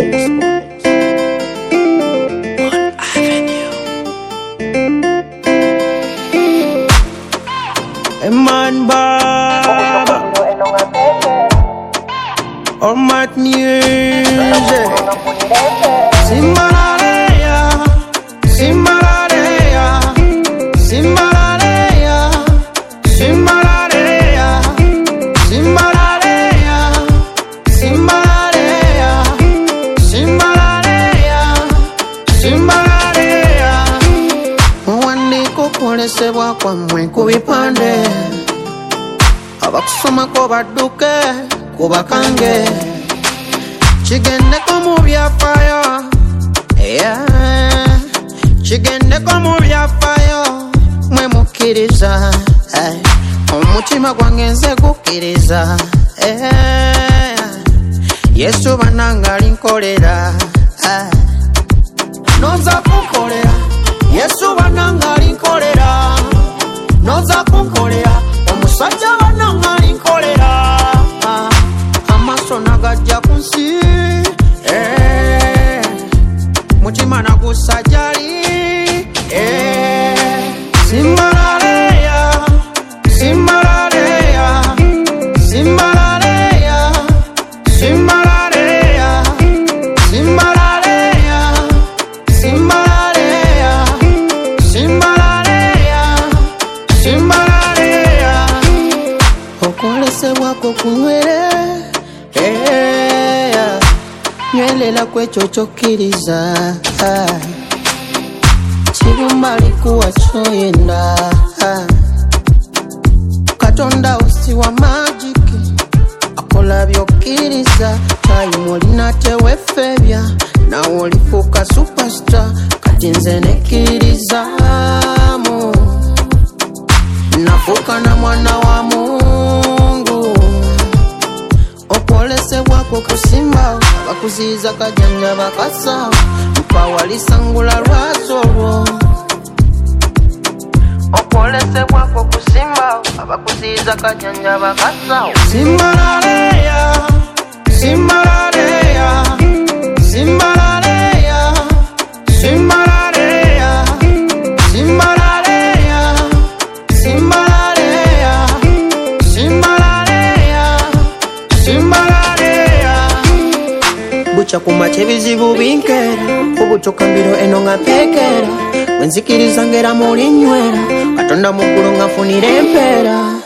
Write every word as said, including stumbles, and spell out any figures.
Man Baba or Mat Music Simbalarea Simbalarea Simbalarea Simbalarea Simbalarea Simbalarea Simbalarea Simbalarea Mwandiko kolesebwa kwa mwe kubipande abakusoma ko baduke kubakange kigende ko mu byafayo yeah kigende ko mu byafayo mwe mukiriza hey. Omutima gwange nze gukiriza hey. Yesu bananga alinkolera hey. Noza kunkolera Yesu bananga alinkolera Noza kunkolera omusajja bananga alinkolera amaso nagajja kunsi eh mutima nagusajali eh Simbalarea Simbalarea Simbalarea Simbalarea Simbalarea Simbalarea Simbalarea Simbalarea okolesebwa ko kunwere eh nyelela kwecho chokiriza chibumba likuwa choyenda katonda usi wa magiki akola byokiriza time olina tewefebya na olifuka superstar kati nze nekiriza mu nafuka na mwana wa Mungu okwolesebwa ko kusimba bakuziza kajanja bakasa mpawalisangula lwazolwo okwolesebwa ko kusimba bakuziza kajanja bakasa Simbalarea Simbalarea Simbalarea Simbalarea Simbalarea Simbalarea Simbalarea Simbalarea bucha kumache bizibu binkera kubuchoka mbiro eno nga pekera wenzikiriza ngera muri nywera katonda mukulu ngafunire empera